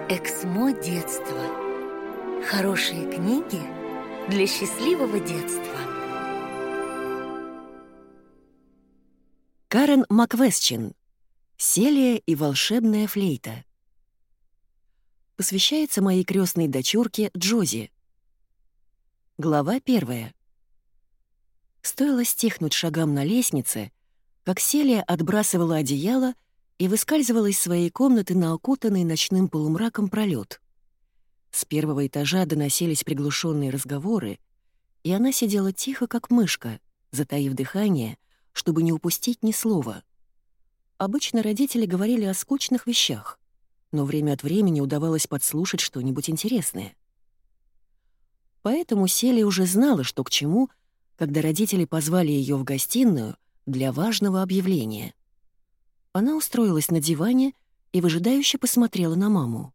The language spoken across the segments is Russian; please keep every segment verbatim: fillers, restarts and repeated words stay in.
Эксмо детства. Хорошие книги для счастливого детства. Карен Маквесчин. Селия и волшебная флейта. Посвящается моей крестной дочурке Джози. Глава первая. Стоило стихнуть шагам на лестнице, как Селия отбрасывала одеяло и выскальзывала из своей комнаты на окутанный ночным полумраком пролет. С первого этажа доносились приглушенные разговоры, и она сидела тихо, как мышка, затаив дыхание, чтобы не упустить ни слова. Обычно родители говорили о скучных вещах, но время от времени удавалось подслушать что-нибудь интересное. Поэтому Селия уже знала, что к чему, когда родители позвали ее в гостиную для важного объявления. Она устроилась на диване и выжидающе посмотрела на маму.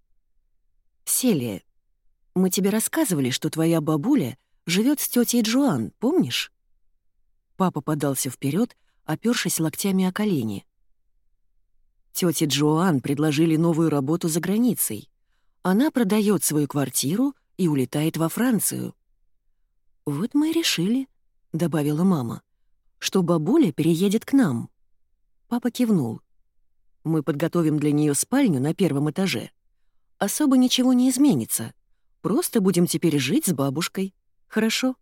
«Селия, мы тебе рассказывали, что твоя бабуля живет с тетей Джоан, помнишь?» Папа подался вперед, опёршись локтями о колени. Тете Джоан предложили новую работу за границей. Она продает свою квартиру и улетает во Францию. «Вот мы и решили», — добавила мама, — «что бабуля переедет к нам». Папа кивнул. «Мы подготовим для нее спальню на первом этаже. Особо ничего не изменится. Просто будем теперь жить с бабушкой. Хорошо?»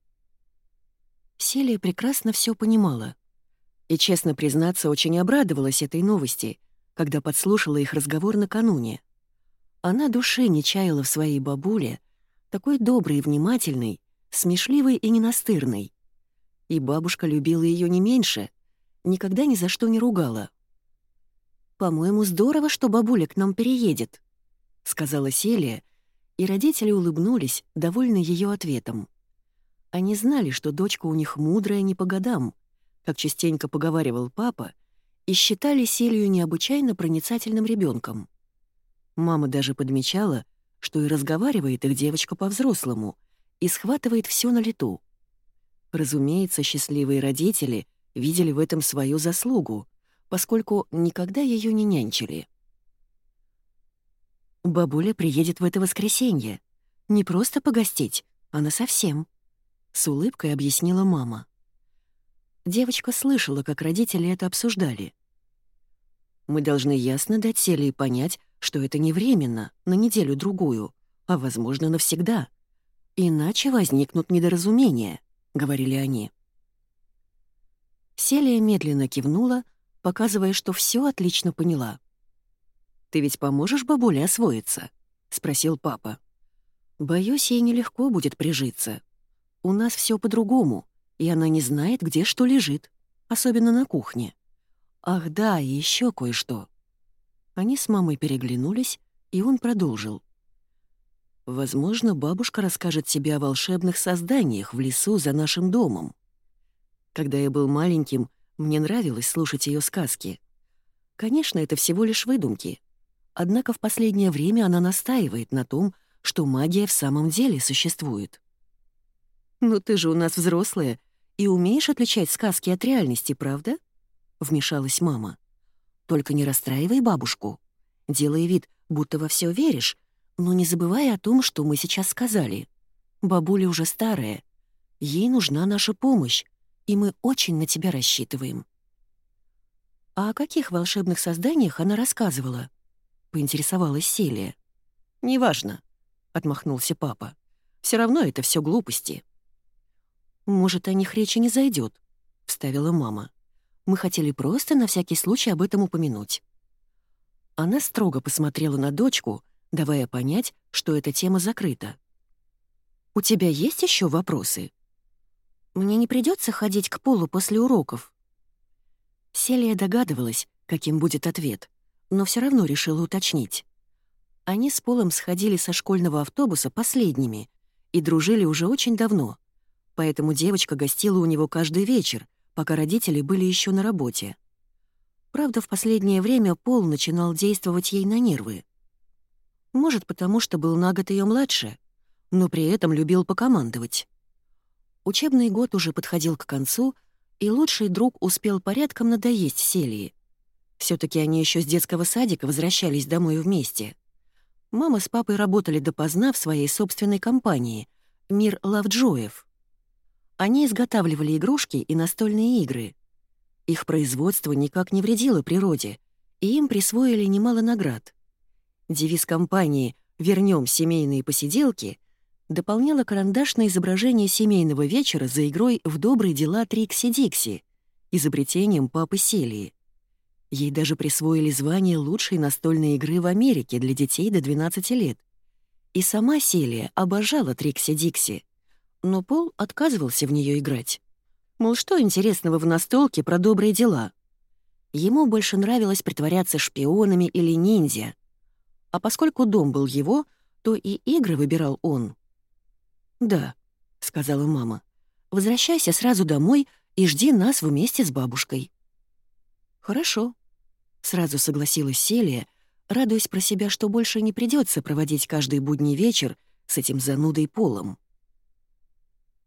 Селия прекрасно все понимала. И, честно признаться, очень обрадовалась этой новости, когда подслушала их разговор накануне. Она души не чаяла в своей бабуле, такой доброй и внимательной, смешливой и ненастырной. И бабушка любила ее не меньше, никогда ни за что не ругала. «По-моему, здорово, что бабуля к нам переедет», — сказала Селия, и родители улыбнулись, довольны ее ответом. Они знали, что дочка у них мудрая не по годам, как частенько поговаривал папа, и считали Селию необычайно проницательным ребенком. Мама даже подмечала, что и разговаривает их девочка по-взрослому, и схватывает все на лету. Разумеется, счастливые родители видели в этом свою заслугу, поскольку никогда ее не нянчили. «Бабуля приедет в это воскресенье. Не просто погостить, а насовсем», — с улыбкой объяснила мама. Девочка слышала, как родители это обсуждали. «Мы должны ясно дать Селии понять, что это не временно, на неделю-другую, а, возможно, навсегда. Иначе возникнут недоразумения», — говорили они. Селия медленно кивнула, показывая, что все отлично поняла. «Ты ведь поможешь бабуле освоиться?» — спросил папа. «Боюсь, ей нелегко будет прижиться. У нас все по-другому, и она не знает, где что лежит, особенно на кухне. Ах да, и еще кое-что». Они с мамой переглянулись, и он продолжил. «Возможно, бабушка расскажет тебе о волшебных созданиях в лесу за нашим домом. Когда я был маленьким, мне нравилось слушать ее сказки. Конечно, это всего лишь выдумки. Однако в последнее время она настаивает на том, что магия в самом деле существует». «Ну ты же у нас взрослая и умеешь отличать сказки от реальности, правда?» — вмешалась мама. «Только не расстраивай бабушку. Делай вид, будто во все веришь, но не забывай о том, что мы сейчас сказали. Бабуля уже старая. Ей нужна наша помощь, и мы очень на тебя рассчитываем». «А о каких волшебных созданиях она рассказывала?» — поинтересовалась Селия. «Неважно», — отмахнулся папа. «Все равно это все глупости». «Может, о них речи не зайдет», — вставила мама. «Мы хотели просто на всякий случай об этом упомянуть». Она строго посмотрела на дочку, давая понять, что эта тема закрыта. «У тебя есть еще вопросы?» «Мне не придется ходить к Полу после уроков?» Селия догадывалась, каким будет ответ, но все равно решила уточнить. Они с Полом сходили со школьного автобуса последними и дружили уже очень давно, поэтому девочка гостила у него каждый вечер, пока родители были еще на работе. Правда, в последнее время Пол начинал действовать ей на нервы. Может, потому что был на год ее младше, но при этом любил покомандовать. Учебный год уже подходил к концу, и лучший друг успел порядком надоесть Селии. Все-таки они еще с детского садика возвращались домой вместе. Мама с папой работали допоздна в своей собственной компании «Мир Лавджоев». Они изготавливали игрушки и настольные игры. Их производство никак не вредило природе, и им присвоили немало наград. Девиз компании «Вернем семейные посиделки» дополняло карандашное изображение семейного вечера за игрой в добрые дела Трикси-Дикси, изобретением папы Селии. Ей даже присвоили звание лучшей настольной игры в Америке для детей до двенадцати лет. И сама Селия обожала Трикси-Дикси, но Пол отказывался в нее играть. Мол, что интересного в настолке про добрые дела? Ему больше нравилось притворяться шпионами или ниндзя. А поскольку дом был его, то и игры выбирал он. «Да», — сказала мама, — «возвращайся сразу домой и жди нас вместе с бабушкой». «Хорошо», — сразу согласилась Селия, радуясь про себя, что больше не придется проводить каждый будний вечер с этим занудой Полом.